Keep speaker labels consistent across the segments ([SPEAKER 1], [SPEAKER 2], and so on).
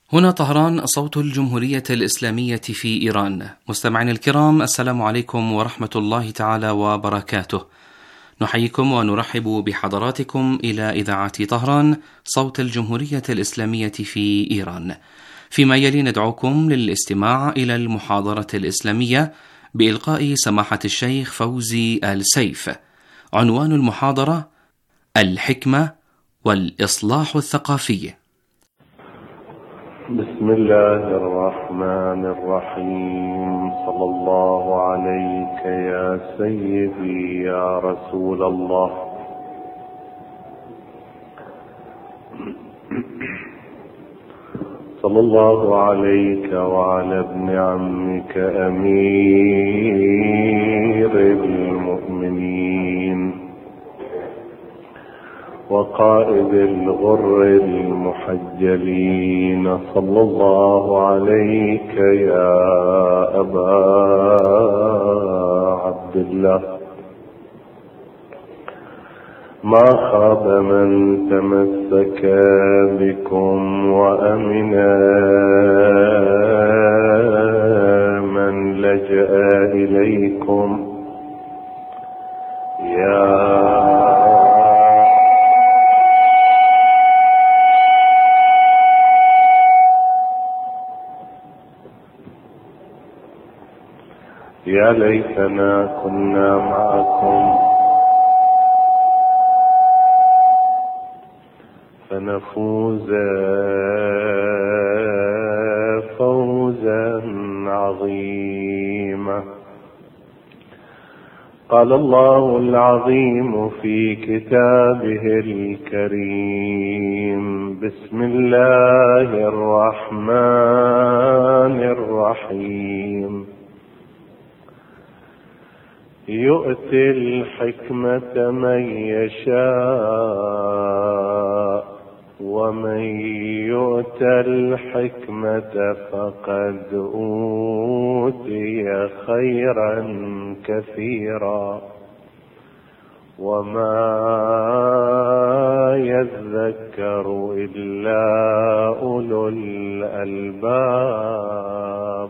[SPEAKER 1] هنا طهران، صوت الجمهورية الإسلامية في إيران. مستمعين الكرام، السلام عليكم ورحمة الله تعالى وبركاته. نحييكم ونرحب بحضراتكم إلى إذاعة طهران، صوت الجمهورية الإسلامية في إيران. فيما يلي ندعوكم للاستماع إلى المحاضرة الإسلامية بإلقاء سماحة الشيخ فوزي آل سيف. عنوان المحاضرة: الحكمة والإصلاح الثقافي.
[SPEAKER 2] بسم الله الرحمن الرحيم. صلى الله عليك يا سيدي يا رسول الله. صلى الله عليك وعلى ابن عمك أمير المؤمنين وقائد الغر المحجلين. صلى الله عليك يا أبا عبد الله. ما خاب من تمسك بكم وأمنا من لجأ إليكم يا ليتنا كنا معكم فنفوز فوزا عظيما. قال الله العظيم في كتابه الكريم: بسم الله الرحمن الرحيم. يؤتي الحكمة من يشاء ومن يؤت الحكمة فقد أوتي خيرا كثيرا وما يذكر إلا أولو الألباب.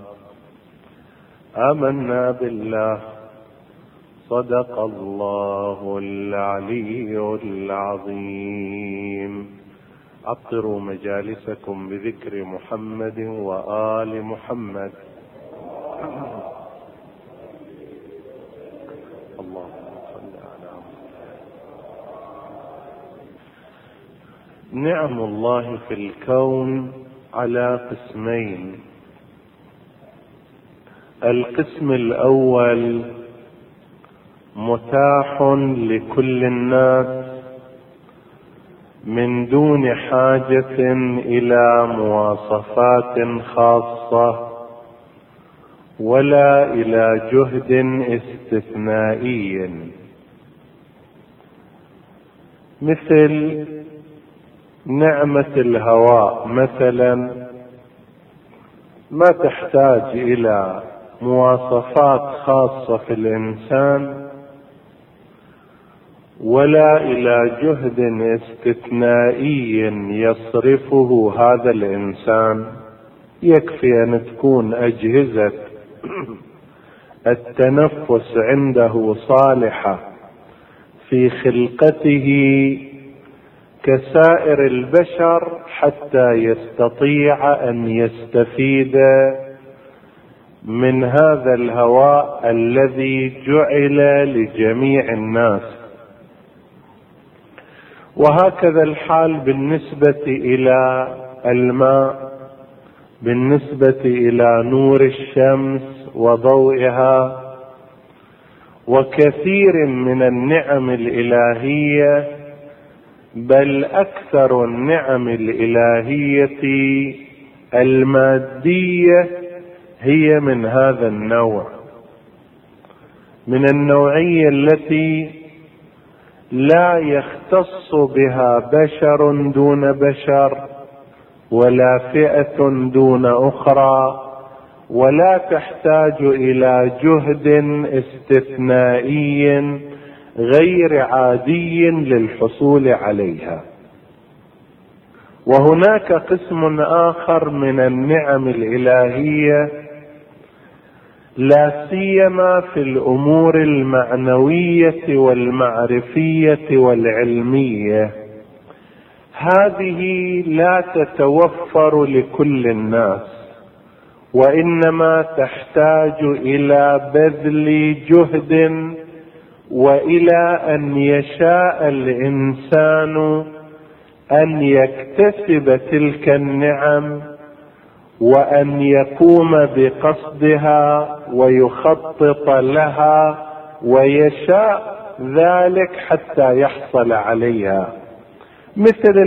[SPEAKER 2] آمنا بالله. صدق الله العلي العظيم. عطروا مجالسكم بذكر محمد وآل محمد. اللهم صل على محمد. نعم الله في الكون على قسمين. القسم الأول متاح لكل الناس من دون حاجة إلى مواصفات خاصة ولا إلى جهد استثنائي، مثل نعمة الهواء مثلا ما تحتاج إلى مواصفات خاصة في الإنسان ولا إلى جهد استثنائي يصرفه هذا الإنسان. يكفي أن تكون أجهزة التنفس عنده صالحة في خلقته كسائر البشر حتى يستطيع أن يستفيد من هذا الهواء الذي جعل لجميع الناس. وهكذا الحال بالنسبة إلى الماء، بالنسبة إلى نور الشمس وضوئها وكثير من النعم الإلهية، بل أكثر النعم الإلهية المادية هي من هذا النوع، من النوعية التي لا يختص بها بشر دون بشر ولا فئة دون أخرى، ولا تحتاج إلى جهد استثنائي غير عادي للحصول عليها. وهناك قسم آخر من النعم الإلهية لا سيما في الأمور المعنوية والمعرفية والعلمية، هذه لا تتوفر لكل الناس، وإنما تحتاج إلى بذل جهد وإلى أن يشاء الإنسان أن يكتسب تلك النعم وأن يقوم بقصدها ويخطط لها ويشاء ذلك حتى يحصل عليها. مثل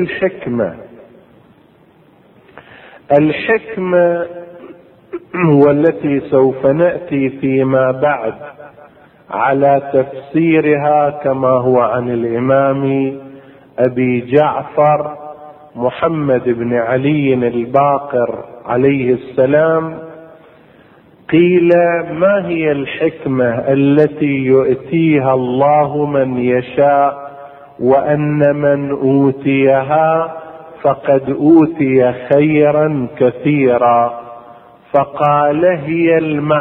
[SPEAKER 2] الحكمة والتي سوف نأتي فيما بعد على تفسيرها كما هو عن الإمام أبي جعفر محمد بن علي الباقر عليه السلام. قيل: ما هي الحكمة التي يؤتيها الله من يشاء، وأن من أوتيها فقد أوتي خيرا كثيرا؟ فقال: هي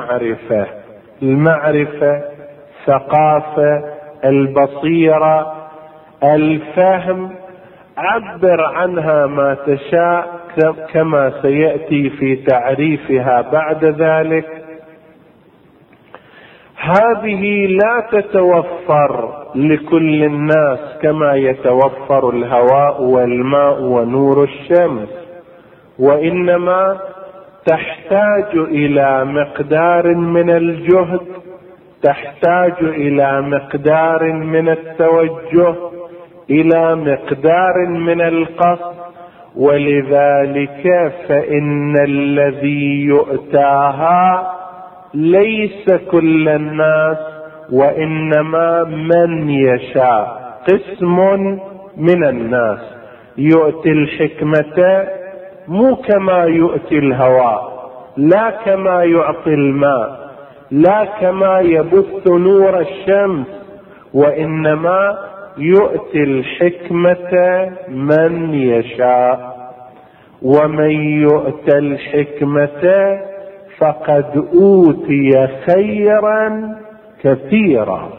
[SPEAKER 2] المعرفة، ثقافة، البصيرة، الفهم، عبر عنها ما تشاء كما سيأتي في تعريفها بعد ذلك. هذه لا تتوفر لكل الناس كما يتوفر الهواء والماء ونور الشمس، وإنما تحتاج إلى مقدار من الجهد، تحتاج إلى مقدار من التوجه، إلى مقدار من القصد. ولذلك فإن الذي يؤتاها ليس كل الناس، وإنما من يشاء، قسم من الناس. يؤتي الحكمة مو كما يؤتي الهواء، لا كما يعطي الماء، لا كما يبث نور الشمس، وإنما يؤتي الحكمة من يشاء. ومن يؤت الحكمة فقد أوتي خيرا كثيرا.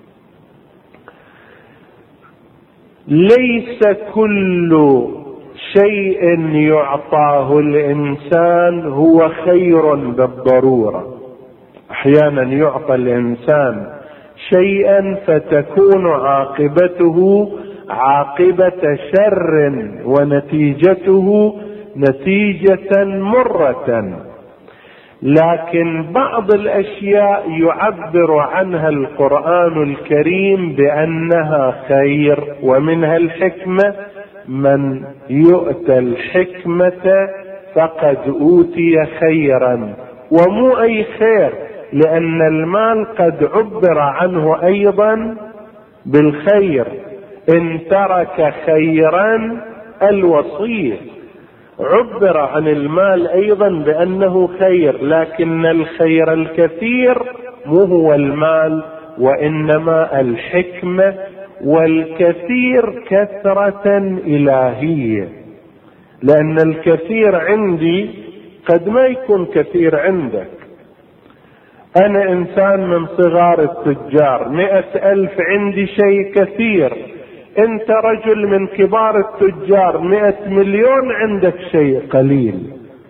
[SPEAKER 2] ليس كل شيء يعطاه الإنسان هو خير بالضرورة. أحيانا يعطى الإنسان شيئا فتكون عاقبته عاقبة شر ونتيجته نتيجة مرة، لكن بعض الأشياء يعبر عنها القرآن الكريم بأنها خير، ومنها الحكمة: من يؤتى الحكمة فقد أوتي خيرا. ومو أي خير، لأن المال قد عبر عنه أيضا بالخير. إن ترك خيرا الوصية، عبر عن المال أيضا بأنه خير، لكن الخير الكثير مو هو المال، وإنما الحكمة. والكثير كثرة إلهية، لأن الكثير عندي قد ما يكون كثير عندك. أنا إنسان من صغار التجار، 100,000 عندي شيء كثير. أنت رجل من كبار التجار، 100 مليون عندك شيء قليل.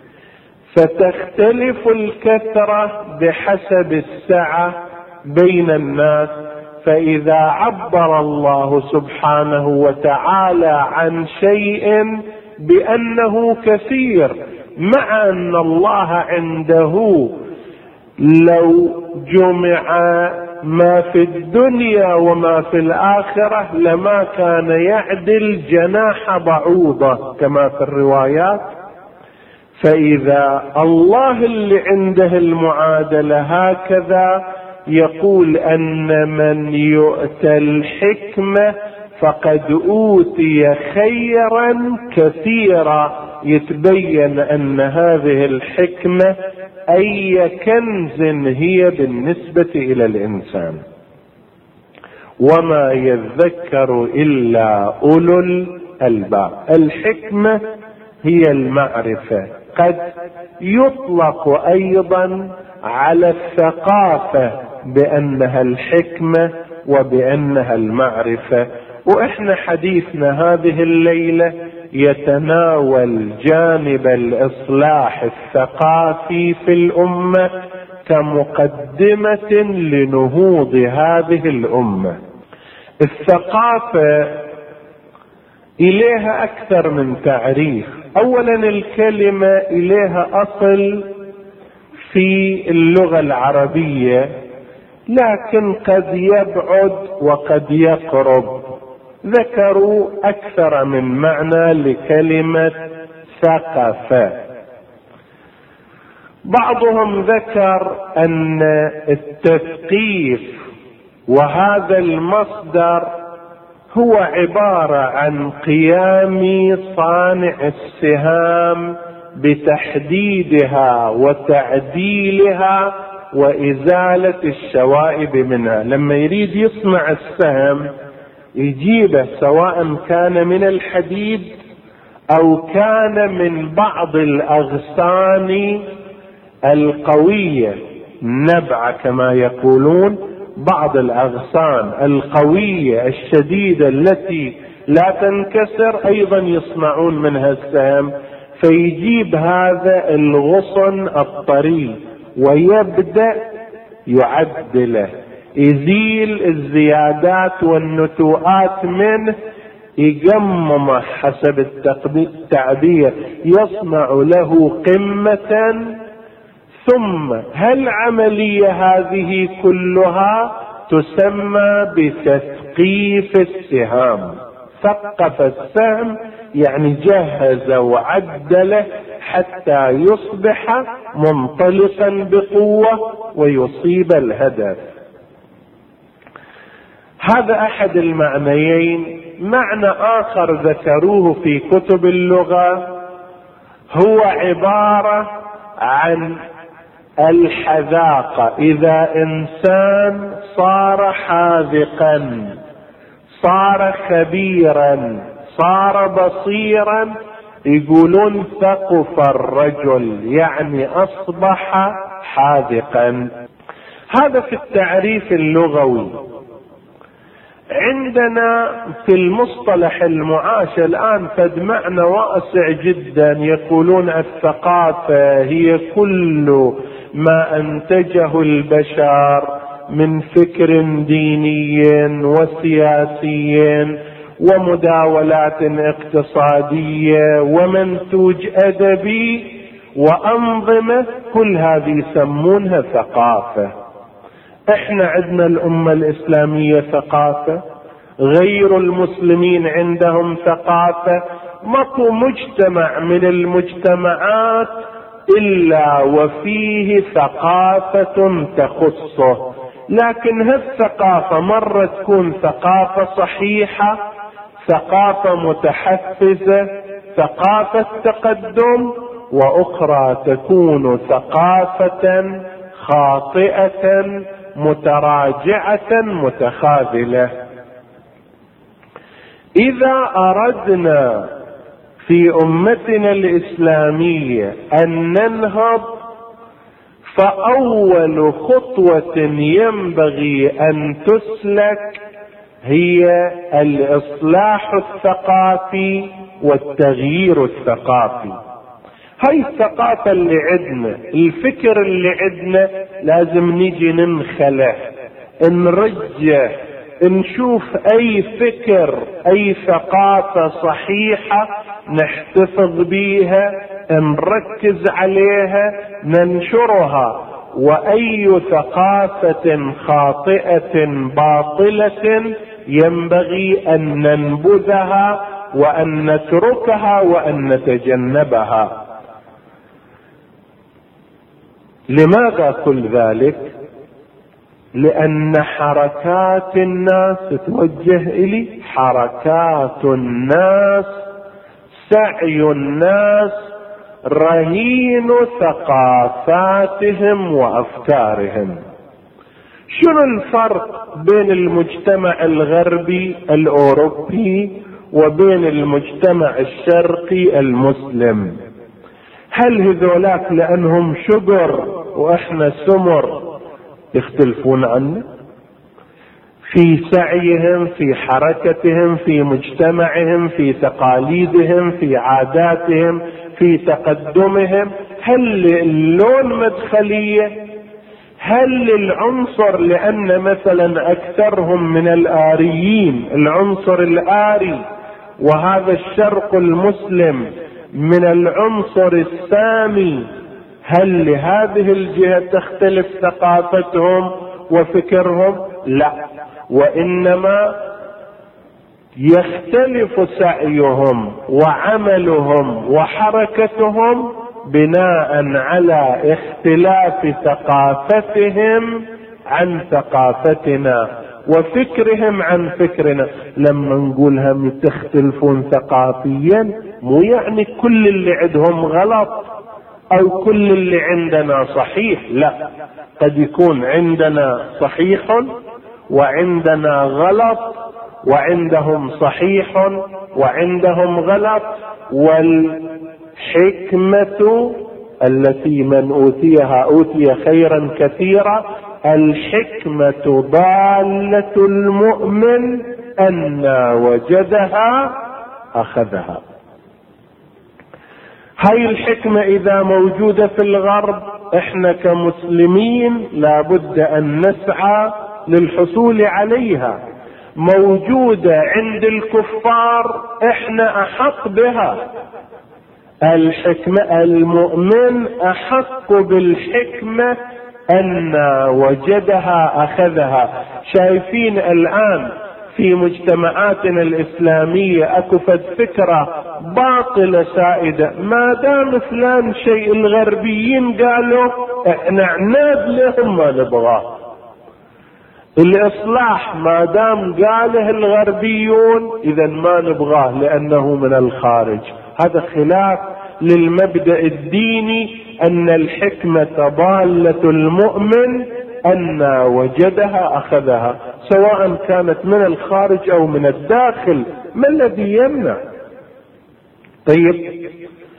[SPEAKER 2] فتختلف الكثرة بحسب السعة بين الناس. فإذا عبر الله سبحانه وتعالى عن شيء بأنه كثير، مع أن الله عنده لو جمع ما في الدنيا وما في الآخرة لما كان يعدل جناح بعوضة كما في الروايات. فإذا الله اللي عنده المعادلة هكذا يقول أن من يؤتى الحكمة فقد أوتي خيرا كثيرا، يتبين أن هذه الحكمة أي كنز هي بالنسبة إلى الإنسان. وما يذكر إلا أولو الباب. الحكمة هي المعرفة. قد يطلق أيضا على الثقافة بأنها الحكمة وبأنها المعرفة. وإحنا حديثنا هذه الليلة يتناول جانب الإصلاح الثقافي في الأمة كمقدمة لنهوض هذه الأمة. الثقافة إليها أكثر من تعريف. أولا الكلمة إليها أصل في اللغة العربية، لكن قد يبعد وقد يقرب. ذكروا أكثر من معنى لكلمة ثقافة. بعضهم ذكر أن التثقيف وهذا المصدر هو عبارة عن قيام صانع السهام بتحديدها وتعديلها وإزالة الشوائب منها. لما يريد يصنع السهم يجيبه سواء كان من الحديد أو كان من بعض الأغصان القوية، نبع كما يقولون، بعض الأغصان القوية الشديدة التي لا تنكسر أيضا يصنعون منها السهم. فيجيب هذا الغصن الطري ويبدأ يعدله، يزيل الزيادات والنتوءات منه، يقممه حسب التعبير، يصنع له قمة. ثم هالعملية هذه كلها تسمى بتثقيف السهام. ثقف السهم يعني جهز وعدله حتى يصبح منطلقا بقوة ويصيب الهدف. هذا أحد المعنيين. معنى آخر ذكروه في كتب اللغة هو عبارة عن الحذاقة. إذا إنسان صار حاذقا، صار خبيرا، صار بصيرا، يقولون ثقف الرجل، يعني أصبح حاذقا. هذا في التعريف اللغوي. عندنا في المصطلح المعاش الآن قد معنى واسع جدا. يقولون الثقافة هي كل ما أنتجه البشر من فكر ديني وسياسي ومداولات اقتصادية ومنتوج أدبي وأنظمة، كل هذه يسمونها ثقافة. احنا عندنا الأمة الإسلامية ثقافة، غير المسلمين عندهم ثقافة. ماكو مجتمع من المجتمعات إلا وفيه ثقافة تخصه، لكن هالثقافة مرة تكون ثقافة صحيحة، ثقافة متحفزة، ثقافة تقدم، وأخرى تكون ثقافة خاطئة متراجعة متخاذلة. إذا أردنا في أمتنا الإسلامية أن ننهض، فأول خطوة ينبغي أن تسلك هي الإصلاح الثقافي والتغيير الثقافي. هاي الثقافة اللي عندنا، الفكر اللي عندنا، لازم نيجي ننخله، نرجع، نشوف أي فكر، أي ثقافة صحيحة نحتفظ بيها، نركز عليها، ننشرها. وأي ثقافة خاطئة باطلة ينبغي أن ننبذها وأن نتركها وأن نتجنبها. لماذا كل ذلك؟ لأن حركات الناس توجه إلي، حركات الناس، سعي الناس رهين ثقافاتهم وأفكارهم. شنو الفرق بين المجتمع الغربي الأوروبي وبين المجتمع الشرقي المسلم. هل هذولاك لأنهم شجر وإحنا سمر يختلفون عنا في سعيهم، في حركتهم، في مجتمعهم، في تقاليدهم، في عاداتهم، في تقدمهم؟ هل اللون مدخلية؟ هل العنصر لأن مثلا أكثرهم من الآريين، العنصر الآري وهذا الشرق المسلم من العنصر السامي، هل لهذه الجهة تختلف ثقافتهم وفكرهم؟ لا، وإنما يختلف سعيهم وعملهم وحركتهم بناء على اختلاف ثقافتهم عن ثقافتنا وفكرهم عن فكرنا. لما نقول هم تختلفون ثقافيا مو يعني كل اللي عندهم غلط او كل اللي عندنا صحيح، لا، قد يكون عندنا صحيح وعندنا غلط وعندهم صحيح وعندهم غلط. والحكمة التي من أوتيها أوتي خيرا كثيرا، الحكمة ضالة المؤمن أن وجدها أخذها. هاي الحكمة إذا موجودة في الغرب إحنا كمسلمين لابد أن نسعى للحصول عليها. موجودة عند الكفار إحنا أحق بها. الحكمة، المؤمن أحق بالحكمة أن وجدها أخذها. شايفين الآن في مجتمعاتنا الإسلامية أكفت فكرة باطلة سائدة، ما دام فلان شيء الغربيين قالوا احنا عناد لهم ما نبغاه. الإصلاح ما دام قاله الغربيون إذا ما نبغاه لأنه من الخارج. هذا خلاف للمبدأ الديني أن الحكمة ضالة المؤمن أن وجدها أخذها، سواء كانت من الخارج أو من الداخل. ما الذي يمنع؟ طيب،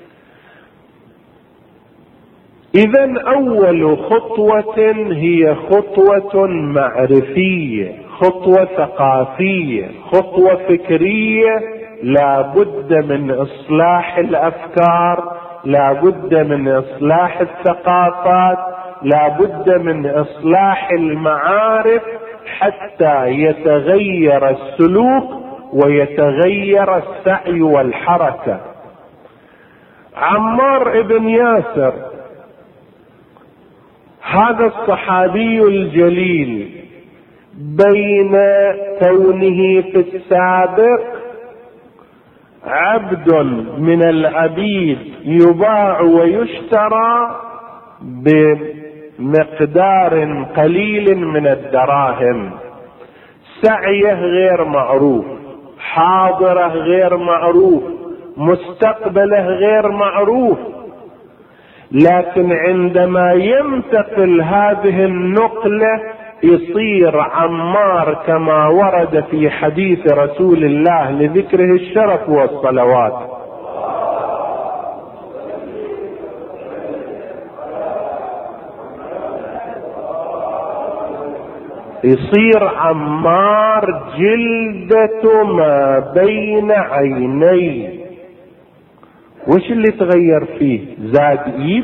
[SPEAKER 2] إذن أول خطوة هي خطوة معرفية، خطوة ثقافية، خطوة فكرية. لا بد من إصلاح الأفكار، لا بد من إصلاح الثقافات، لا بد من إصلاح المعارف حتى يتغير السلوك ويتغير السعي والحركة. عمار بن ياسر هذا الصحابي الجليل بين كونه في السابق عبد من العبيد يباع ويشترى بمقدار قليل من الدراهم، سعيه غير معروف، حاضره غير معروف، مستقبله غير معروف. لكن عندما ينتقل هذه النقلة يصير عمار كما ورد في حديث رسول الله لذكره الشرف والصلوات، يصير عمار جلدة ما بين عينيه. وش اللي تغير فيه؟ زاد ايد،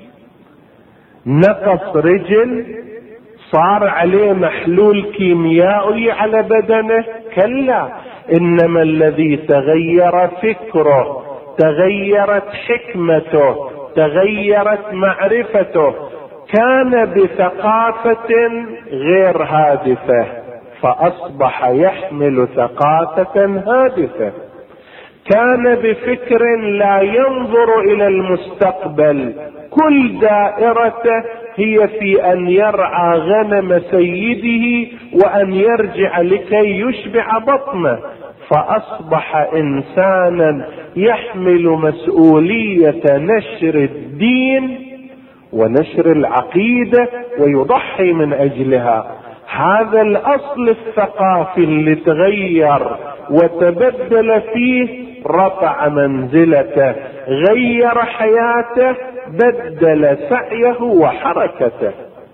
[SPEAKER 2] نقص رجل، صار عليه محلول كيميائي على بدنه؟ كلا، انما الذي تغير فكره، تغيرت حكمته، تغيرت معرفته. كان بثقافة غير هادفة فأصبح يحمل ثقافة هادفة. كان بفكر لا ينظر إلى المستقبل، كل دائرته هي في أن يرعى غنم سيده وأن يرجع لكي يشبع بطنه، فأصبح إنسانا يحمل مسؤولية نشر الدين ونشر العقيدة ويضحي من أجلها. هذا الأصل الثقافي اللي تغير وتبدل فيه رفع منزلته، غير حياته، بدل سعيه وحركته،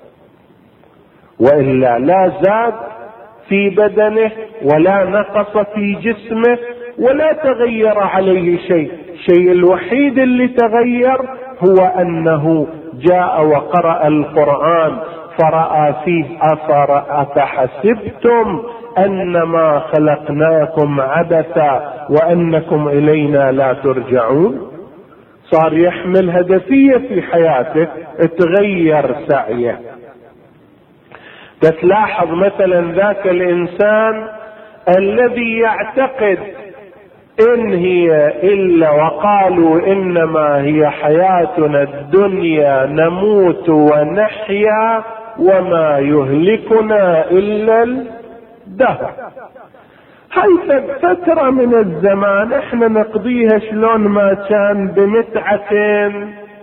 [SPEAKER 2] وإلا لا زاد في بدنه ولا نقص في جسمه ولا تغير عليه شيء. الشيء الوحيد اللي تغير هو أنه جاء وقرأ القرآن فرأى فيه أفحسبتم أنما خلقناكم عبثا وأنكم إلينا لا ترجعون. صار يحمل هدفية في حياته، تغير سعيه. تلاحظ مثلا ذاك الإنسان الذي يعتقد إن هي إلا وقالوا إنما هي حياتنا الدنيا نموت ونحيا وما يهلكنا إلا الدهر. هاي فترة من الزمان احنا نقضيها شلون ما كان، بمتعة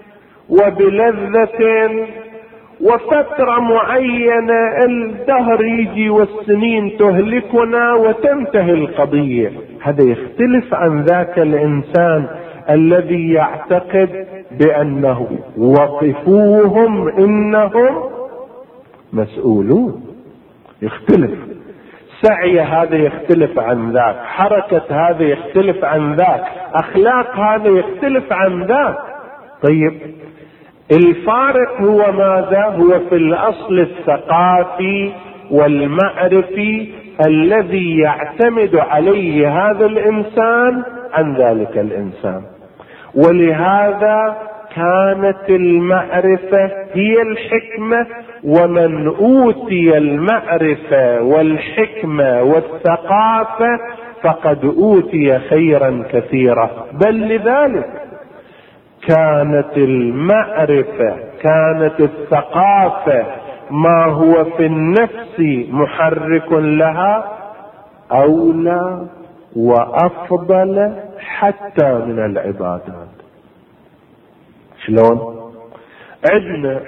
[SPEAKER 2] وبلذة، وفترة معينة الدهر يجي والسنين تهلكنا وتنتهي القضية. هذا يختلف عن ذاك الإنسان الذي يعتقد بأنه وقفوهم إنهم مسؤولون. يختلف سعي هذا، يختلف عن ذاك، حركة هذا يختلف عن ذاك، أخلاق هذا يختلف عن ذاك. طيب الفارق هو ماذا؟ هو في الأصل الثقافي والمعرفي الذي يعتمد عليه هذا الإنسان عن ذلك الإنسان. ولهذا كانت المعرفة هي الحكمة، ومن أوتي المعرفة والحكمة والثقافة فقد أوتي خيرا كثيرا. بل لذلك كانت المعرفة، كانت الثقافة ما هو في النفس محرك لها أولى وأفضل حتى من العبادات. شلون؟ عندنا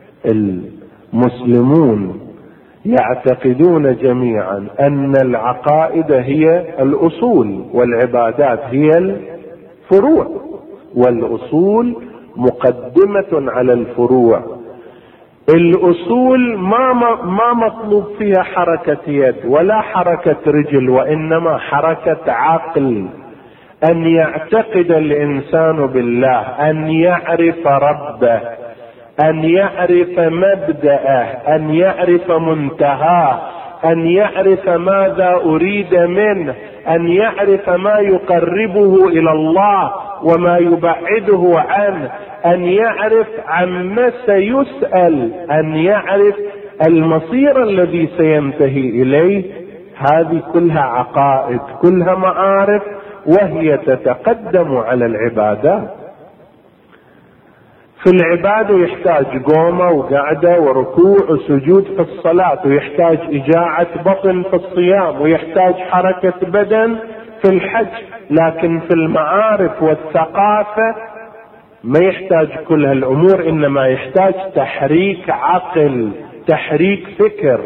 [SPEAKER 2] المسلمون يعتقدون جميعا أن العقائد هي الأصول والعبادات هي الفروع، والأصول مقدمة على الفروع. الأصول ما مطلوب فيها حركة يد ولا حركة رجل، وإنما حركة عقل، أن يعتقد الإنسان بالله، أن يعرف ربه، أن يعرف مبدأه، أن يعرف منتهاه، أن يعرف ماذا أريد منه، أن يعرف ما يقربه إلى الله وما يبعده عنه، أن يعرف عما سيسأل، أن يعرف المصير الذي سينتهي إليه. هذه كلها عقائد، كلها معارف، وهي تتقدم على العبادات. في العبادة يحتاج قومة وقعدة وركوع وسجود في الصلاة، ويحتاج إجاعة بطن في الصيام، ويحتاج حركة بدن في الحج. لكن في المعارف والثقافة ما يحتاج كل هالأمور، إنما يحتاج تحريك عقل، تحريك فكر.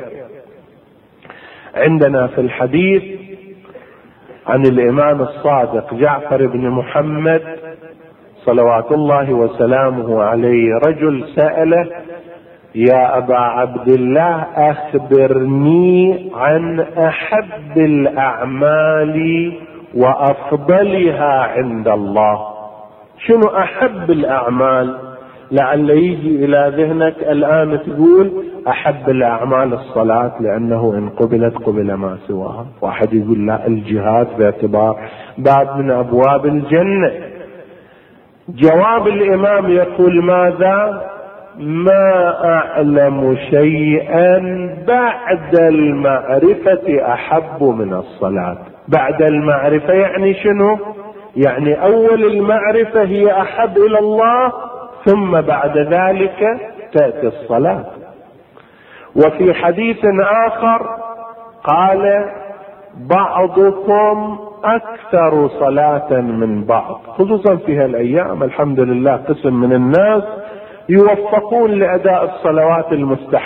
[SPEAKER 2] عندنا في الحديث عن الإمام الصادق جعفر بن محمد صلوات الله وسلامه عليه، رجل سأله: يا أبا عبد الله أخبرني عن أحب الأعمال وأفضلها عند الله. شنو أحب الأعمال؟ لعل يجي إلى ذهنك الآن تقول أحب الأعمال الصلاة لأنه إن قبلت قبل ما سواها. واحد يقول لا، الجهاد باعتبار باب من أبواب الجنة. جواب الإمام يقول ماذا؟ ما أعلم شيئا بعد المعرفة أحب من الصلاة. بعد المعرفة يعني شنو؟ يعني أول المعرفة هي أحب إلى الله، ثم بعد ذلك تأتي الصلاة. وفي حديث آخر قال: بعضكم أكثر صلاة من بعض. خصوصا في هالأيام الحمد لله قسم من الناس يوفقون لأداء الصلوات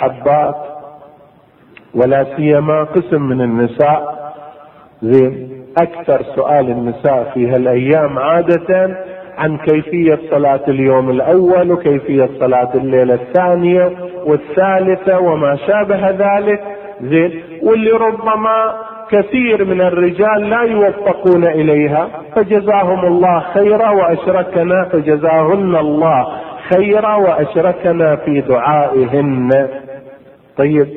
[SPEAKER 2] المستحبات، ولا سيما قسم من النساء. زين، أكثر سؤال النساء في هالأيام عادة عن كيفية صلاة اليوم الأول وكيفية صلاة الليلة الثانية والثالثة وما شابه ذلك، زين، واللي ربما كثير من الرجال لا يوفقون إليها، فجزاهم الله خيرا وأشركنا، فجزاهن الله خيرا وأشركنا في دعائهن. طيب،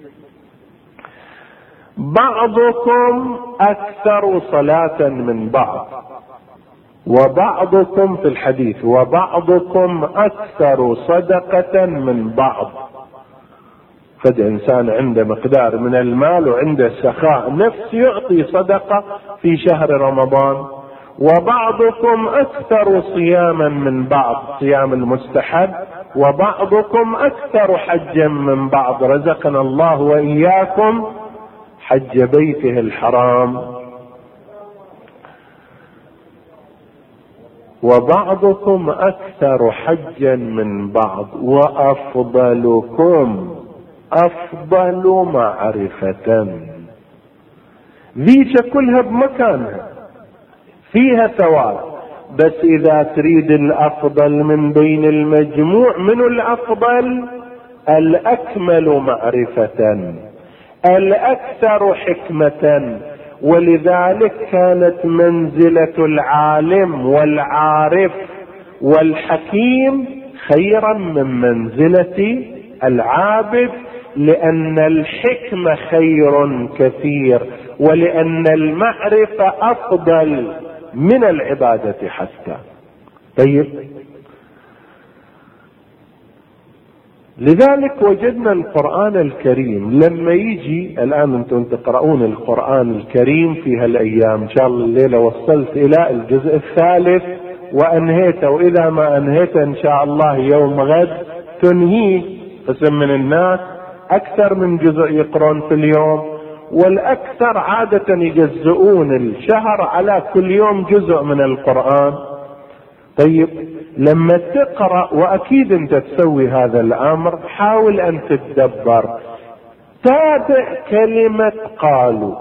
[SPEAKER 2] بعضكم أكثر صلاة من بعض، وبعضكم في الحديث وبعضكم أكثر صدقة من بعض. قد إنسان عنده مقدار من المال وعنده سخاء نفس يعطي صدقة في شهر رمضان. وبعضكم أكثر صياما من بعض، صيام المستحب، وبعضكم أكثر حجا من بعض، رزقنا الله وإياكم حج بيته الحرام. وبعضكم أكثر حجا من بعض، وأفضلكم أفضل معرفة. ذيك كلها بمكانها فيها ثواب، بس إذا تريد الأفضل من بين المجموع، من الأفضل؟ الأكمل معرفة، الأكثر حكمة. ولذلك كانت منزلة العالم والعارف والحكيم خيرا من منزلة العابد، لأن الحكمة خير كثير، ولأن المعرفة أفضل من العبادة حتى. طيب، لذلك وجدنا القرآن الكريم لما يجي الآن أنتم تقرؤون القرآن الكريم في هالأيام، إن شاء الله الليلة وصلت إلى الجزء الثالث وأنهيته، وإذا ما أنهيته إن شاء الله يوم غد تنهيه. قسم من الناس أكثر من جزء يقرون في اليوم، والأكثر عادة يجزئون الشهر على كل يوم جزء من القرآن. طيب، لما تقرأ، وأكيد أنت تسوي هذا الأمر، حاول أن تتدبر، تابع كلمة قالوا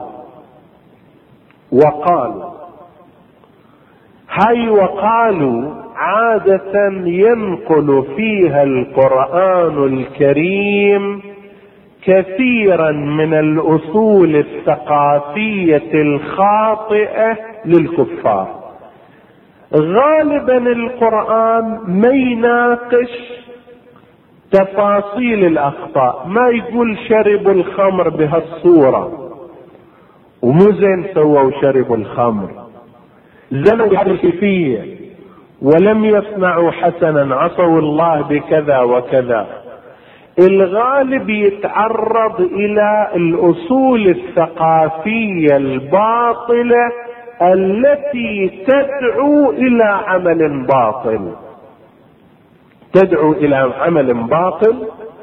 [SPEAKER 2] وقالوا. هاي وقالوا عادة ينقل فيها القرآن الكريم كثيرا من الأصول الثقافية الخاطئة للكفار. غالبا القرآن ما يناقش تفاصيل الأخطاء، ما يقول شربوا الخمر بهالصورة ومو زين سووا شربوا الخمر، زنوا بحرفية ولم يصنعوا حسنا، عصوا الله بكذا وكذا. الغالب يتعرض إلى الأصول الثقافية الباطلة التي تدعو إلى عمل باطل، تدعو إلى عمل باطل،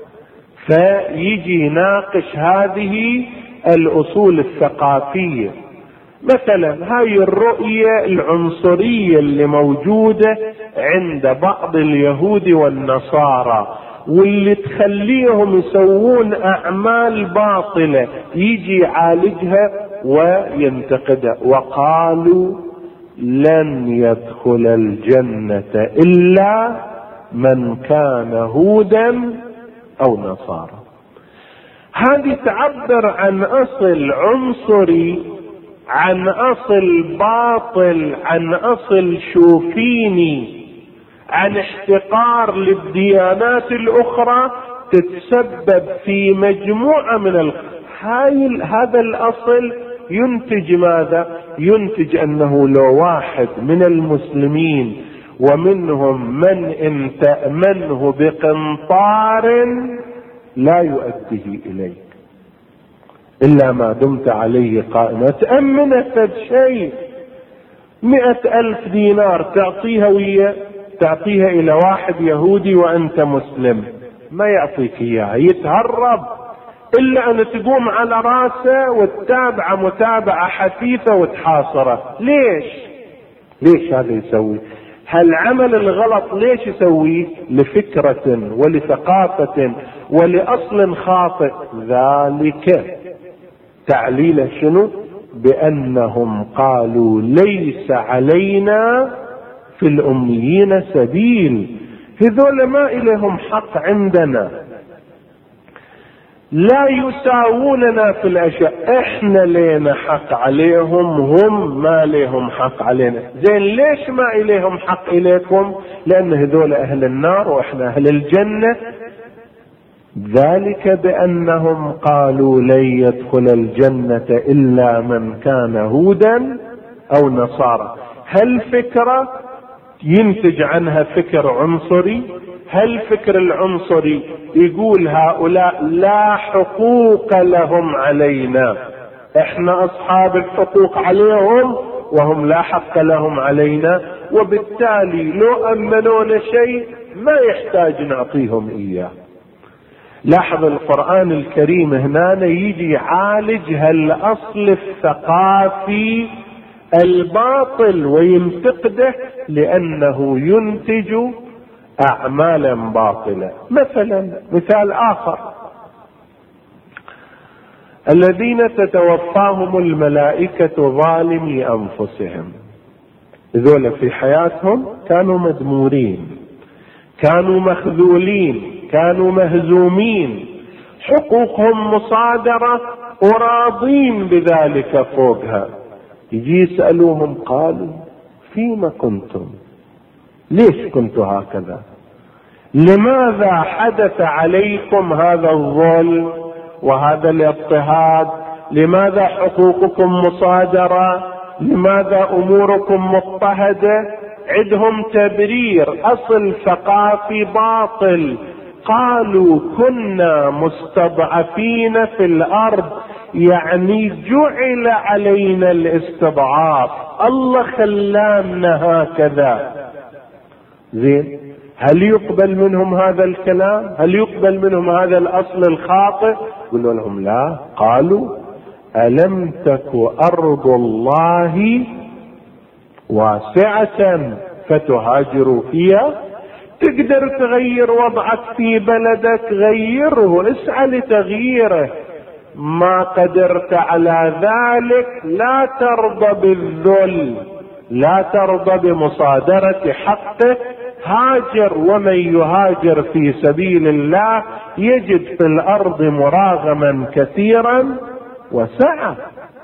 [SPEAKER 2] فيجي يناقش هذه الأصول الثقافية. مثلا هاي الرؤية العنصرية اللي موجودة عند بعض اليهود والنصارى، واللي تخليهم يسوون أعمال باطلة، يجي يعالجها وينتقدها. وقالوا لن يدخل الجنة إلا من كان هودا أو نصارى. هذه تعبر عن أصل عنصري، عن أصل باطل، عن أصل شوفيني، عن احتقار للديانات الأخرى، تتسبب في مجموعة من هذا الأصل ينتج ماذا؟ ينتج أنه لو واحد من المسلمين ومنهم من إن تأمنه بقنطار لا يؤديه إليك إلا ما دمت عليه قائما. تأمنت شيء 100,000 دينار تعطيها إلى واحد يهودي وأنت مسلم، ما يعطيك إياها، يتهرب، إلا أن تقوم على راسه وتتابع متابعة حثيثة وتحاصره. ليش هذا يسوي؟ هالعمل الغلط ليش يسويه؟ لفكرة ولثقافة ولأصل خاطئ. ذلك تعليله شنو؟ بأنهم قالوا ليس علينا في الأميين سبيل. هذول ما إليهم حق عندنا، لا يساووننا في الأشياء، إحنا لينا حق عليهم، هم ما ليهم حق علينا. زين ليش ما إليهم حق إليكم؟ لأن هذول أهل النار وإحنا أهل الجنة. ذلك بأنهم قالوا لن يدخل الجنة إلا من كان هودا أو نصارى. هل فكرة ينتج عنها فكر عنصري؟ هل فكر العنصري يقول هؤلاء لا حقوق لهم علينا، احنا اصحاب الحقوق عليهم وهم لا حق لهم علينا، وبالتالي لو امنونا شيء ما يحتاج نعطيهم اياه. لاحظ القرآن الكريم هنا يجي يعالج هالاصل الثقافي الباطل وينتقده لانه ينتج اعمالا باطلة. مثال اخر، الذين تتوفاهم الملائكة ظالمي انفسهم، ذولا في حياتهم كانوا مدمورين، كانوا مخذولين، كانوا مهزومين، حقوقهم مصادرة وراضين بذلك فوقها. يجي يسألوهم قالوا فيما كنتم؟ ليش كنتوا هكذا؟ لماذا حدث عليكم هذا الظلم وهذا الاضطهاد؟ لماذا حقوقكم مصادرة؟ لماذا اموركم مضطهدة؟ عندهم تبرير، اصل ثقافي باطل. قالوا كنا مستضعفين في الارض، يعني جعل علينا الاستضعاف، الله خلانا هكذا. زين، هل يقبل منهم هذا الكلام؟ هل يقبل منهم هذا الاصل الخاطئ؟ قلوا لهم لا. قالوا ألم تك أرض الله واسعة فتهاجروا فيها؟ تقدر تغير وضعك في بلدك، غيره، اسعى لتغييره. ما قدرت على ذلك لا ترضى بالذل، لا ترضى بمصادرة حقك، هاجر. ومن يهاجر في سبيل الله يجد في الأرض مراغما كثيرا وسعة.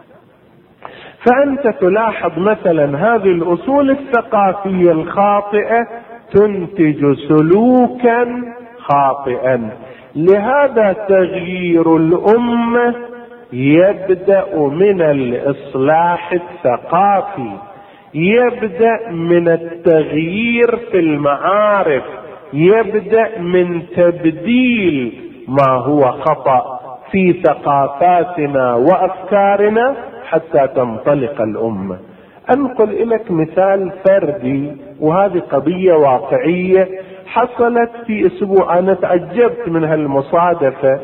[SPEAKER 2] فأنت تلاحظ مثلا هذه الأصول الثقافية الخاطئة تنتج سلوكا خاطئا. لهذا تغيير الأمة يبدأ من الإصلاح الثقافي، يبدأ من التغيير في المعارف، يبدأ من تبديل ما هو خطأ في ثقافاتنا وأفكارنا حتى تنطلق الأمة. أنقل لك مثال فردي، وهذه قضية واقعية حصلت في أسبوع. أنا تعجبت من هالمصادفة.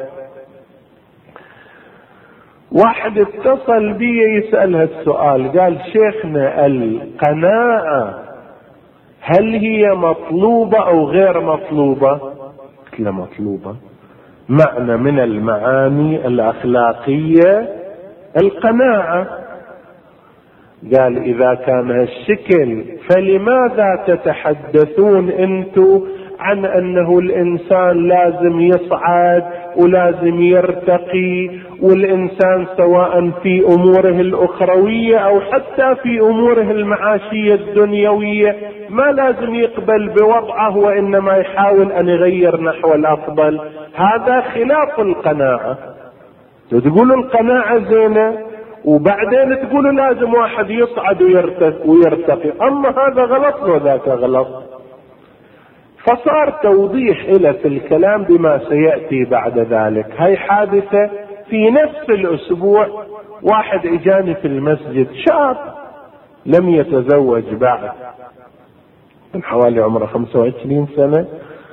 [SPEAKER 2] واحد اتصل بي يسأل هالسؤال، قال شيخنا القناعة هل هي مطلوبة أو غير مطلوبة؟ قلت له مطلوبة، معنى من المعاني الأخلاقية القناعة. قال إذا كان هالشكل فلماذا تتحدثون أنتم عن أنه الإنسان لازم يصعد ولازم يرتقي، والإنسان سواء في أموره الأخروية أو حتى في أموره المعاشية الدنيوية ما لازم يقبل بوضعه وإنما يحاول أن يغير نحو الأفضل؟ هذا خلاف القناعة. تقولوا القناعة زينة وبعدين تقولوا لازم واحد يصعد ويرتقي، أما هذا غلط وذاك غلط. فصار توضيح له في الكلام بما سيأتي بعد ذلك. هاي حادثة في نفس الأسبوع. واحد اجاني في المسجد، شاب لم يتزوج بعد، من حوالي عمره 25 سنة،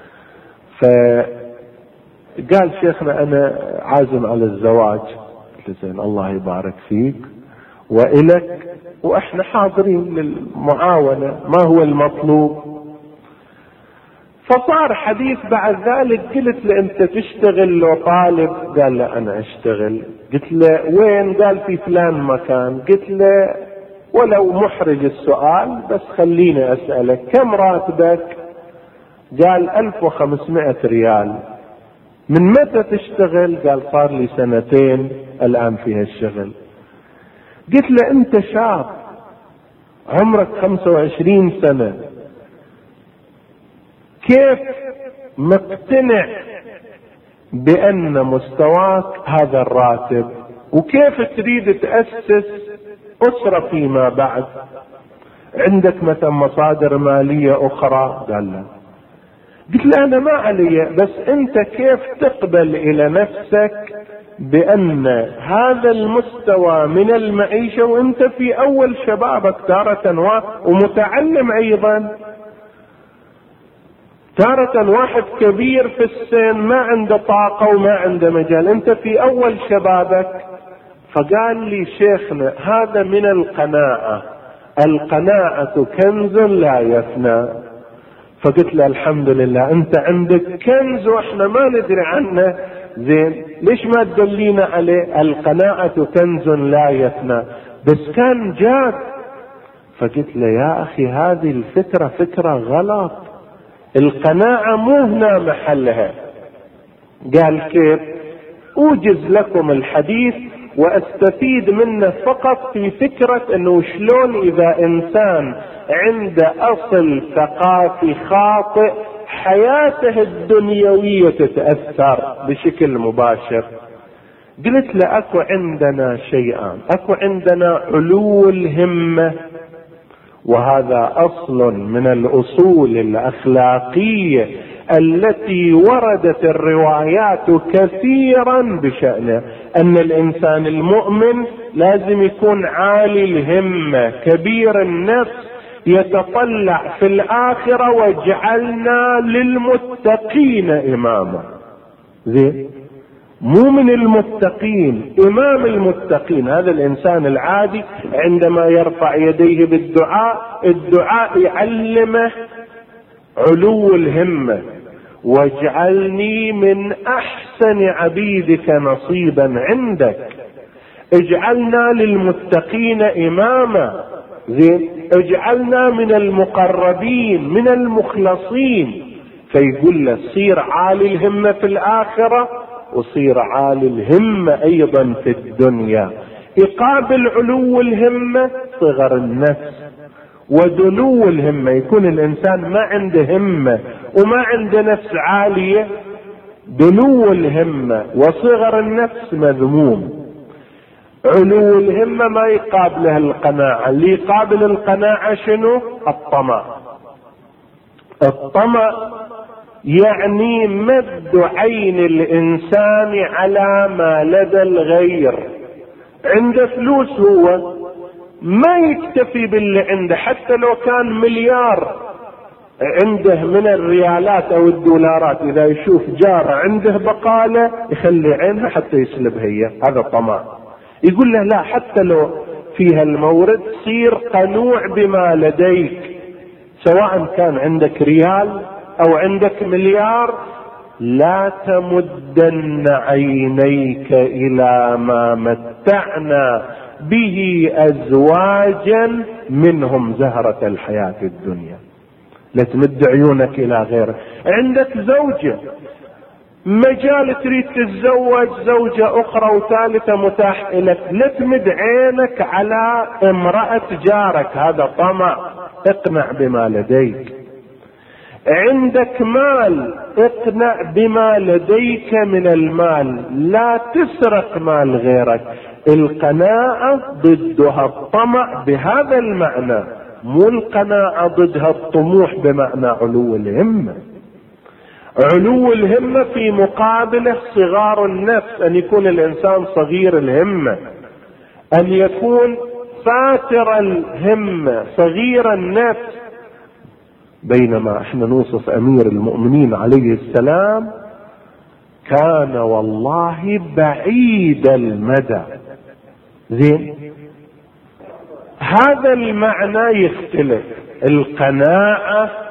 [SPEAKER 2] فقال شيخنا أنا عازم على الزواج. قلت زين الله يبارك فيك وإلك، وإحنا حاضرين للمعاونة، ما هو المطلوب؟ فصار حديث بعد ذلك. قلت له انت تشتغل لو طالب؟ قال له انا اشتغل. قلت له وين؟ قال في فلان مكان. قلت له ولو محرج السؤال بس خليني اسألك كم راتبك؟ قال 1500 ريال. من متى تشتغل؟ قال صار لي 2 الان في هالشغل. قلت له انت شاب عمرك 25 سنة، كيف مقتنع بان مستواك هذا الراتب؟ وكيف تريد تأسس أسرة فيما بعد؟ عندك مثلا مصادر مالية أخرى؟ قال لا. قلت له أنا ما علي، بس أنت كيف تقبل إلى نفسك بأن هذا المستوى من المعيشة وأنت في أول شبابك تارة ومتعلم أيضا، تارة واحد كبير في السن ما عنده طاقة وما عنده مجال، أنت في أول شبابك. فقال لي شيخنا هذا من القناعة، القناعة كنز لا يفنى. فقلت له الحمد لله انت عندك كنز واحنا ما ندري عنه، زين ليش ما تدلينا عليه؟ القناعة كنز لا يفنى. بس كان جاد. فقلت له يا اخي هذه الفكرة فكرة غلط، القناعة مو هنا محلها. قال كيف؟ اوجز لكم الحديث واستفيد منه فقط في فكرة انه شلون اذا انسان عنده اصل ثقافي خاطئ حياته الدنيوية تتأثر بشكل مباشر. قلت له اكو عندنا شيئان، اكو عندنا علو الهمة، وهذا اصل من الاصول الاخلاقية التي وردت الروايات كثيرا بشأنه، ان الانسان المؤمن لازم يكون عالي الهمة كبير النفس، يتطلع في الاخرة واجعلنا للمتقين اماما. زين مو من المتقين، امام المتقين. هذا الانسان العادي عندما يرفع يديه بالدعاء، الدعاء يعلمه علو الهمة، واجعلني من احسن عبيدك نصيبا عندك، اجعلنا للمتقين اماما. زين اجعلنا من المقربين من المخلصين. فيقول له صير عالي الهمة في الاخرة وصير عالي الهمة ايضا في الدنيا. يقابل علو الهمة صغر النفس ودنو الهمة، يكون الانسان ما عنده همة وما عنده نفس عالية، دنو الهمة وصغر النفس مذموم. علو الهمة ما يقابلها القناعة، اللي يقابل القناعة شنو؟ الطمع. الطمع يعني مد عين الانسان على ما لدى الغير. عنده فلوس هو ما يكتفي باللي عنده، حتى لو كان مليار عنده من الريالات او الدولارات، اذا يشوف جاره عنده بقالة يخلي عينها حتى يسلبها هي، هذا طمع. يقول له لا، حتى لو فيها المورد صير قنوع بما لديك، سواء كان عندك ريال او عندك مليار، لا تمدن عينيك الى ما متعنا به ازواجا منهم زهرة الحياة الدنيا. لا تمد عيونك الى غيره. عندك زوجة مجال تريد تتزوج زوجة اخرى وثالثة متاح لك، لا تمد عينك على امرأة جارك، هذا طمع. اقنع بما لديك. عندك مال، اقنع بما لديك من المال، لا تسرق مال غيرك. القناعة ضدها الطمع بهذا المعنى، مو القناعة ضدها الطموح بمعنى علو الهمة. علو الهمة في مقابله صغار النفس، ان يكون الانسان صغير الهمة، ان يكون فاتر الهمة صغير النفس. بينما احنا نوصف امير المؤمنين عليه السلام كان والله بعيد المدى. زين هذا المعنى يختلف. القناعة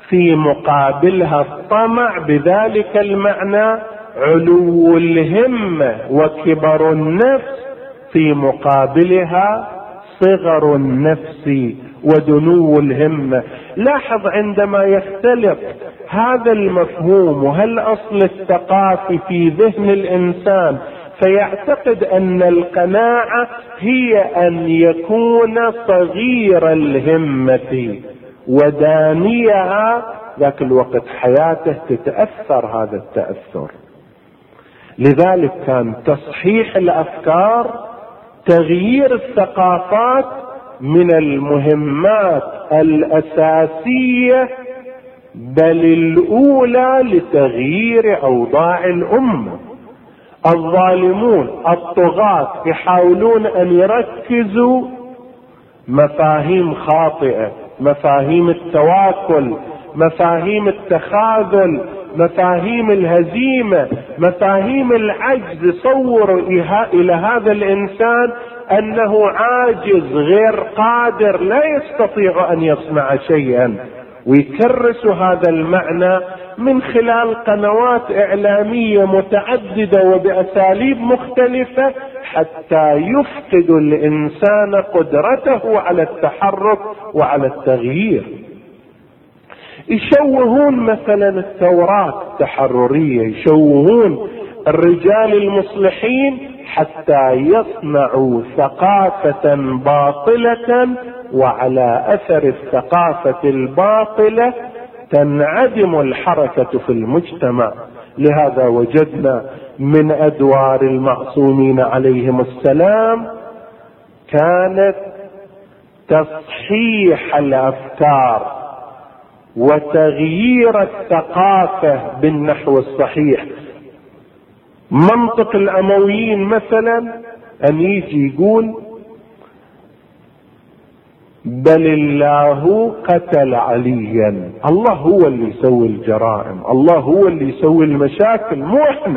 [SPEAKER 2] في مقابلها الطمع بذلك المعنى علو الهمة وكبر النفس، في مقابلها صغر النفس ودنو الهمة. لاحظ عندما يختلط هذا المفهوم وهالأصل الثقافي في ذهن الإنسان فيعتقد أن القناعة هي أن يكون صغير الهمة ودانيها، ذاك الوقت حياته تتأثر هذا التأثر. لذلك كان تصحيح الأفكار، تغيير الثقافات من المهمات الأساسية بل الأولى لتغيير أوضاع الأمة. الظالمون الطغاة يحاولون أن يركزوا مفاهيم خاطئة، مفاهيم التواكل، مفاهيم التخاذل، مفاهيم الهزيمة، مفاهيم العجز. صوروا إلى هذا الإنسان أنه عاجز غير قادر لا يستطيع أن يصنع شيئا، ويكرسوا هذا المعنى من خلال قنوات إعلامية متعددة وبأساليب مختلفة حتى يفقد الإنسان قدرته على التحرك وعلى التغيير. يشوهون مثلا الثورات التحررية، يشوهون الرجال المصلحين حتى يصنعوا ثقافة باطلة، وعلى أثر الثقافة الباطلة تنعدم الحركة في المجتمع. لهذا وجدنا من أدوار المعصومين عليهم السلام كانت تصحيح الأفكار وتغيير الثقافة بالنحو الصحيح. منطق الأمويين مثلا أن يجي يقول بل الله قتل عليا، الله هو اللي يسوي الجرائم، الله هو اللي يسوي المشاكل مو احنا.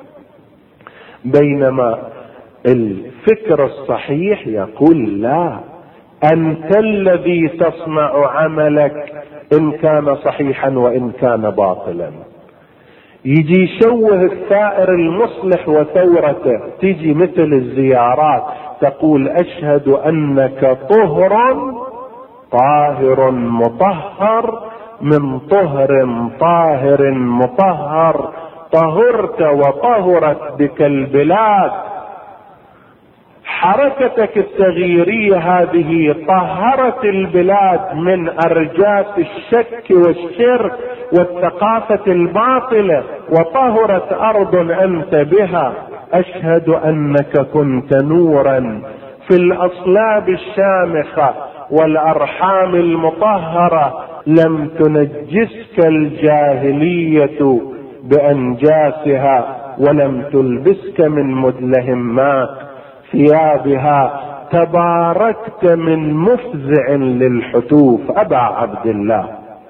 [SPEAKER 2] بينما الفكر الصحيح يقول لا، أنت الذي تصنع عملك إن كان صحيحا وإن كان باطلا. يجي يشوه الثائر المصلح وثورته، تيجي مثل الزيارات تقول أشهد أنك طهر طاهر مطهر من طهر طاهر مطهر، طهرت وطهرت بك البلاد. حركتك التغييرية هذه طهرت البلاد من أرجاس الشك والشرك والثقافة الباطلة، وطهرت أرض أنت بها. أشهد أنك كنت نورا في الأصلاب الشامخة والأرحام المطهرة، لم تنجسك الجاهلية بأنجاسها، ولم تلبسك من مدلهمات ثيابها، تباركت من مفزع للحتوف. أبا عبد الله،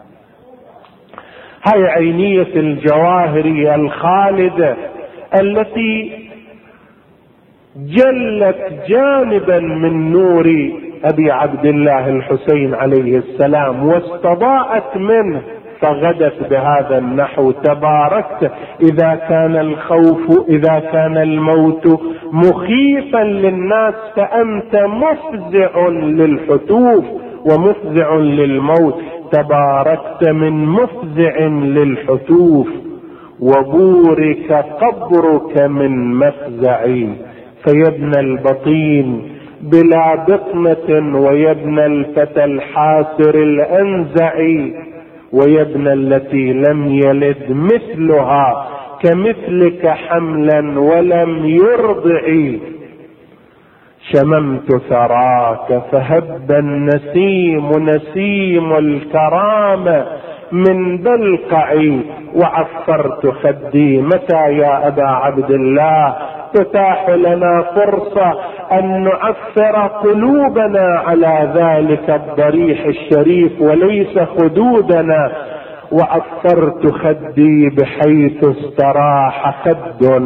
[SPEAKER 2] هاي عينية الجواهر الخالدة التي جلت جانبا من نور أبي عبد الله الحسين عليه السلام واستضاءت منه، فغدت بهذا النحو: تباركت إذا كان الخوف، إذا كان الموت مخيفا للناس فأنت مفزع للحتوف ومفزع للموت. تباركت من مفزع للحتوف، وبورك قبرك من مفزعي. فيا ابن البطين بلا بطنة، ويا ابن الفتى الحاسر الأنزعي، ويا ابن التي لم يلد مثلها كمثلك حملا ولم يرضعي. شممت ثراك فهب النسيم نسيم الكرامة من بلقعي، وعفرت خدي. متى يا أبا عبد الله تتاح لنا فرصة أن نعفر قلوبنا على ذلك الضريح الشريف وليس خدودنا؟ وعفرت خدي بحيث استراح خد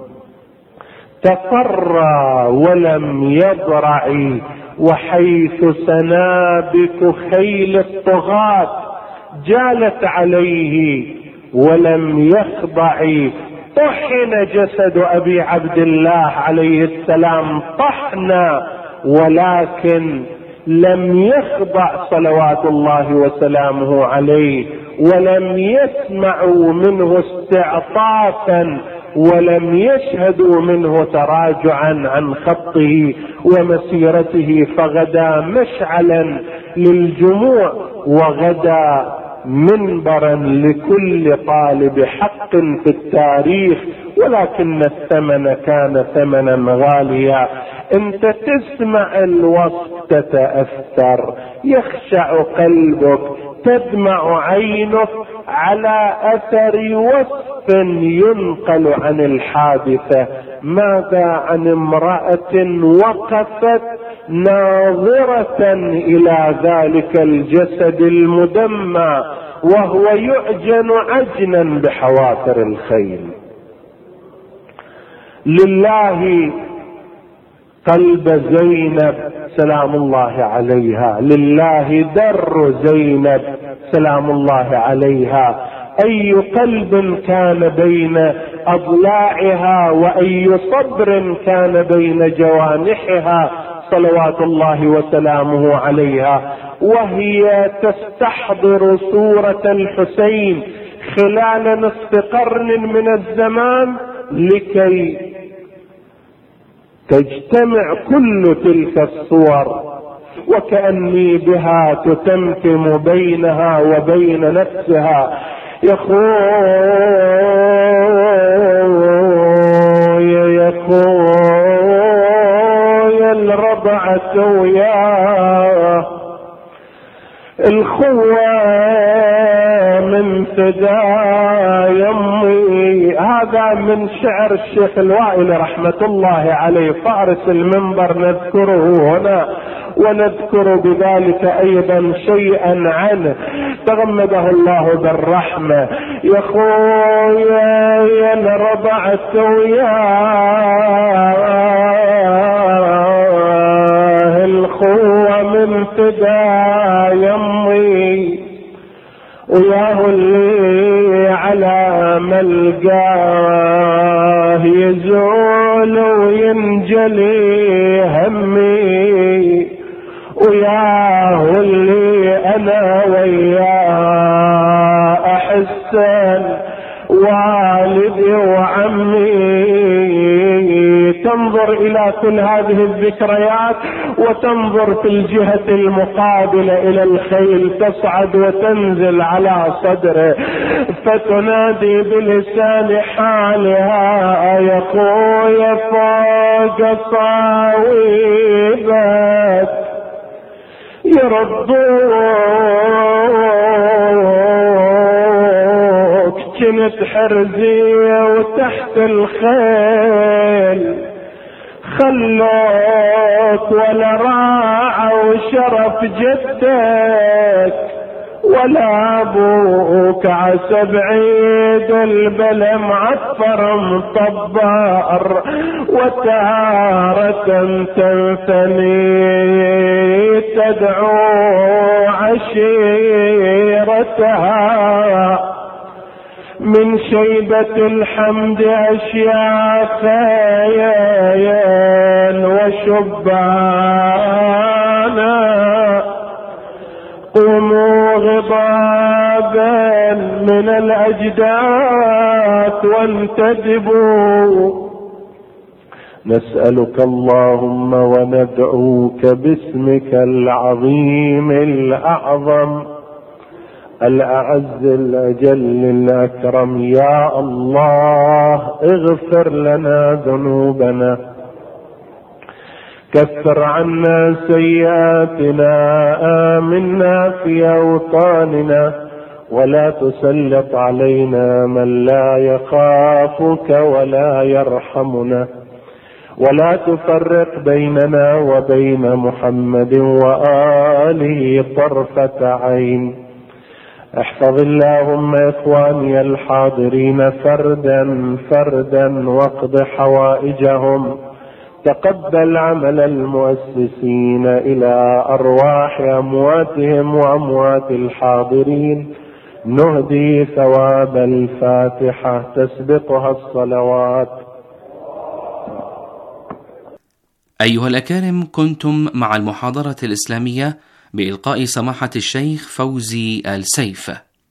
[SPEAKER 2] تفرى ولم يضرع، وحيث سنابك خيل الطغاة جالت عليه ولم يخضع. طحن جسد أبي عبد الله عليه السلام طحنا، ولكن لم يخضع صلوات الله وسلامه عليه، ولم يسمعوا منه استعطافا، ولم يشهدوا منه تراجعا عن خطه ومسيرته، فغدا مشعلا للجموع، وغدا منبرا لكل طالب حق في التاريخ. ولكن الثمن كان ثمنا غاليا. انت تسمع الوصف تتأثر، يخشع قلبك، تدمع عينك على اثر وصف ينقل عن الحادثة. ماذا عن امرأة وقفت ناظرة الى ذلك الجسد المدمى وهو يعجن عجنا بحوافر الخيل؟ لله قلب زينب سلام الله عليها، لله در زينب سلام الله عليها. اي قلب كان بين اضلاعها، واي صبر كان بين جوانحها صلوات الله وسلامه عليها، وهي تستحضر صورة الحسين خلال نصف قرن من الزمان لكي تجتمع كل تلك الصور، وكأني بها تتمتم بينها وبين نفسها. يا الرضعة وياه الخوة من فدا يمي. هذا من شعر الشيخ الوائل رحمة الله عليه فارس المنبر، نذكره هنا ونذكر بذلك ايضا شيئا عنه تغمده الله بالرحمة. يا خويا يا الرضعة وياه الخوة من فدا يمي، وياه اللي على ملقاه يزول وينجلي همي، وياه اللي انا وياه احسن والدي وعمي. تنظر الى كل هذه الذكريات وتنظر في الجهة المقابلة الى الخيل تصعد وتنزل على صدره، فتنادي بلسان حالها يا خويا فوق صاويبك يرضوك، كنت حرزية وتحت الخيل خلوك ولا راعوا شرف جدك، ولا ابوك عسى بعيد البلا معفر مطبر، وتارة تنثني تدعو عشيرتها. من شيبة الحمد أشياخين وشبانا، قوموا غضابا من الأجداث وانتدبوا. نسألك اللهم وندعوك باسمك العظيم الأعظم الأعز الأجل الأكرم. يا الله اغفر لنا ذنوبنا، كفر عنا سيئاتنا، آمنا في أوطاننا، ولا تسلط علينا من لا يخافك ولا يرحمنا، ولا تفرق بيننا وبين محمد وآله طرفة عين. احفظ اللهم إخواني الحاضرين فردا فردا واقض حوائجهم. تقبل عمل المؤسسين إلى أرواح أمواتهم وأموات الحاضرين، نهدي ثواب الفاتحة تسبقها الصلوات.
[SPEAKER 1] أيها الأكارم، كنتم مع المحاضرة الإسلامية بإلقاء سماحة الشيخ فوزي السيف.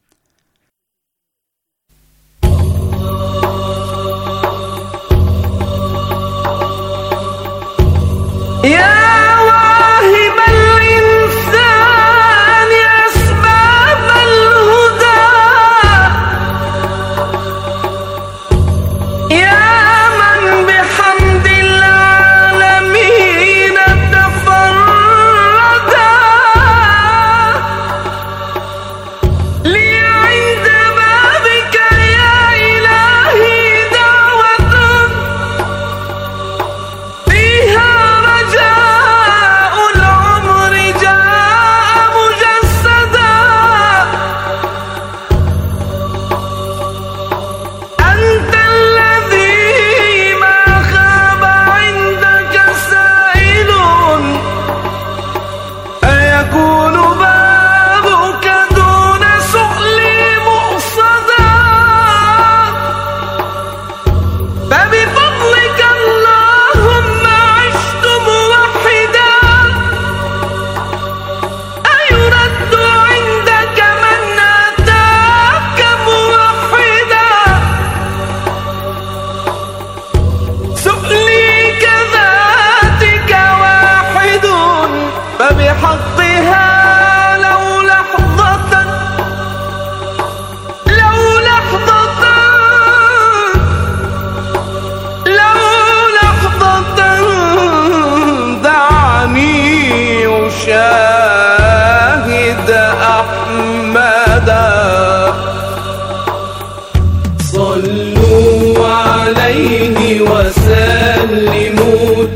[SPEAKER 3] صلوا عليه وسلموا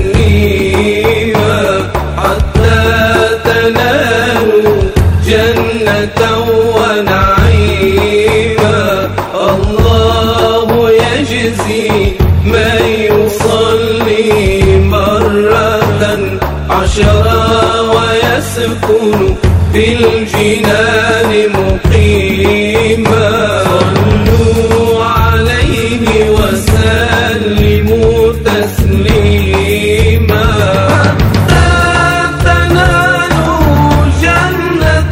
[SPEAKER 3] تسليما حتى تنالوا جنة ونعيما. الله يجزي من يصلي مرة 10 ويسكن في الجنان مقيما. صلوا عليه وسلموا تسليما حتى تنالوا جنة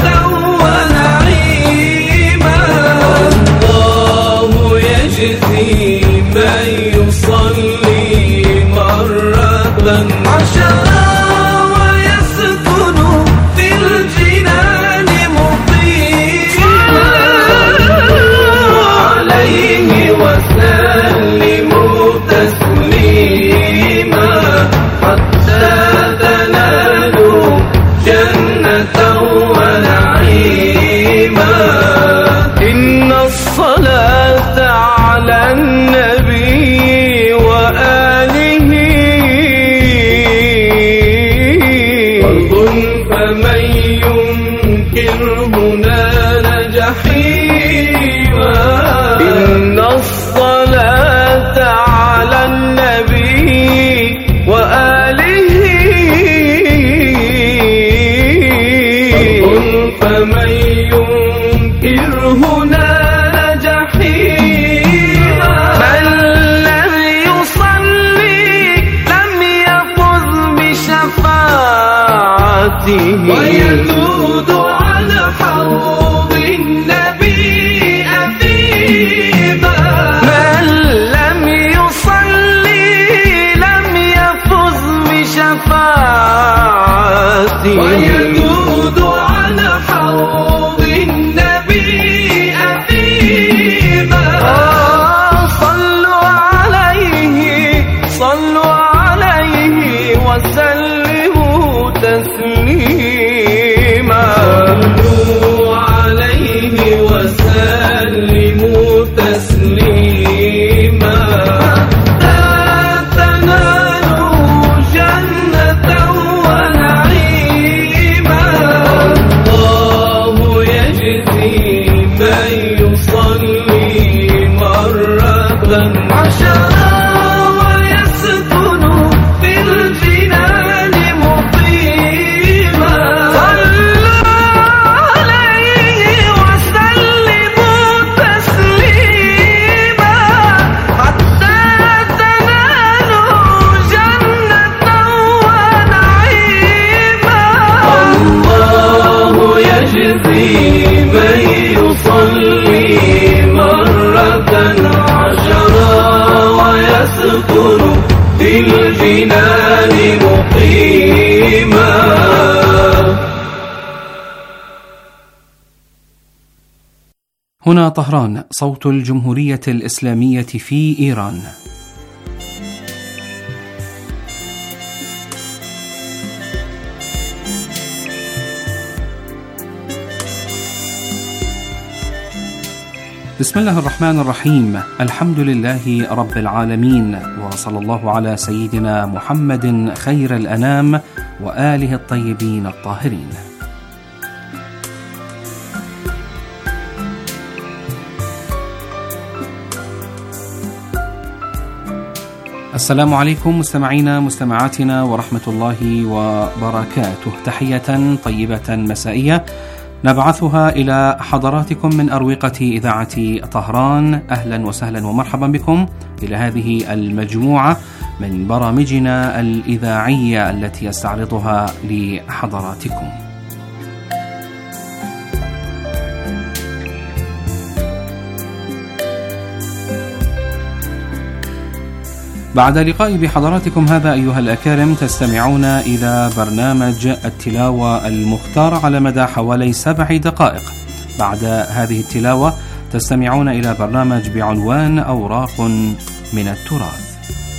[SPEAKER 3] ونعيما. الله يجزي من يصلي مرة 10 إن الصلاة على النبي وآله فرض فمن ينكره نال جحيما. إن الصلاة على النبي وآله فرض فمن ينكره نال جحيما. من لم يصلي لم يفز بشفاعته ويذود عن حوض النبي أثيما. من لم يصلي لم يفز بشفاعته ويذود عن حوض النبي أثيما. صلوا عليه وسلموا تسليما. صلوا عليه وسلموا تسليما حتى تنالوا جنة ونعيما. الله يجزي من يصلي مرة 10 ويسكن في الجنان مقيما. صلوا عليه وسلموا
[SPEAKER 1] هنا طهران، صوت الجمهورية الإسلامية في إيران. بسم الله الرحمن الرحيم، الحمد لله رب العالمين، وصلى الله على سيدنا محمد خير الأنام وآله الطيبين الطاهرين. السلام عليكم مستمعينا مستمعاتنا ورحمة الله وبركاته. تحية طيبة مسائية نبعثها إلى حضراتكم من أروقة إذاعة طهران. أهلا وسهلا ومرحبا بكم إلى هذه المجموعة من برامجنا الإذاعية التي يستعرضها لحضراتكم. بعد لقاء بحضراتكم هذا أيها الأكارم، تستمعون إلى برنامج التلاوة المختار على مدى حوالي 7 دقائق. بعد هذه التلاوة تستمعون إلى برنامج بعنوان أوراق من التراث.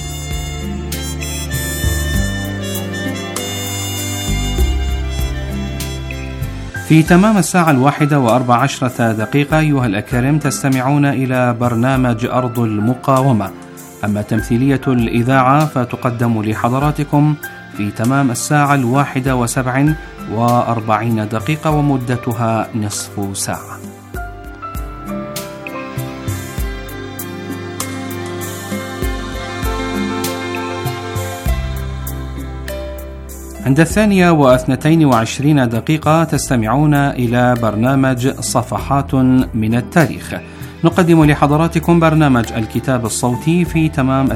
[SPEAKER 1] في تمام 1:14 أيها الأكارم تستمعون إلى برنامج أرض المقاومة. أما تمثيلية الإذاعة فتقدم لحضراتكم في تمام 1:47 ومدتها نصف ساعة. عند 2:22 تستمعون إلى برنامج صفحات من التاريخ. نقدم لحضراتكم برنامج الكتاب الصوتي في تمام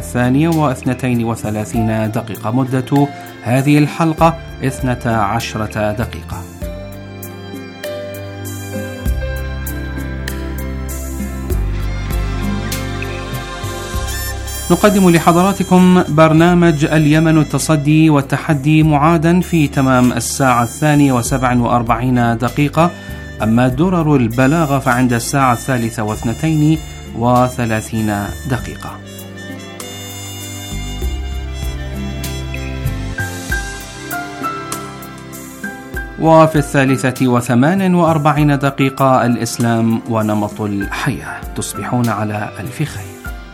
[SPEAKER 1] 2:32 مدة هذه الحلقة 12 دقيقة. نقدم لحضراتكم برنامج اليمن التصدي والتحدي معادا في تمام 2:47. أما درر البلاغة فعند 3:32. وفي 3:48 الإسلام ونمط الحياة. تصبحون على ألف خير.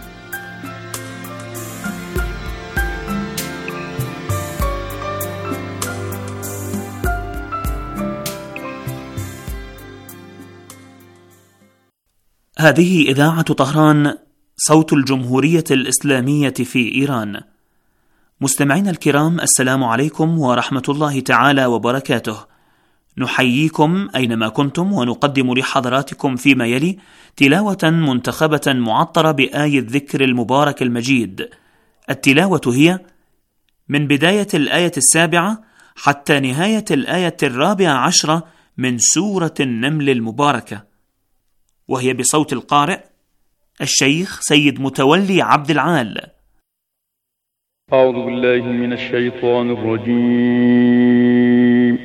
[SPEAKER 4] هذه إذاعة طهران، صوت الجمهورية الإسلامية في إيران. مستمعينا الكرام، السلام عليكم ورحمة الله تعالى وبركاته. نحييكم أينما كنتم، ونقدم لحضراتكم فيما يلي تلاوة منتخبة معطرة بآية الذكر المبارك المجيد. التلاوة هي من بداية الآية 7 حتى نهاية الآية 14 من سورة النمل المباركة، وهي بصوت القارئ الشيخ سيد متولي عبد العال.
[SPEAKER 5] أعوذ بالله من الشيطان الرجيم.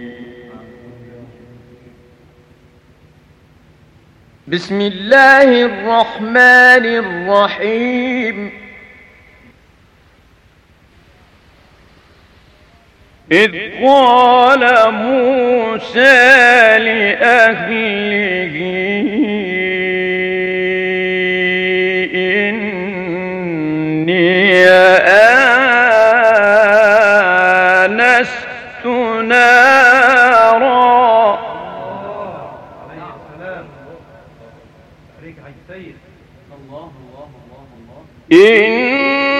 [SPEAKER 5] بسم الله الرحمن الرحيم. إذ قال موسى لأهله إني آنست نارا إني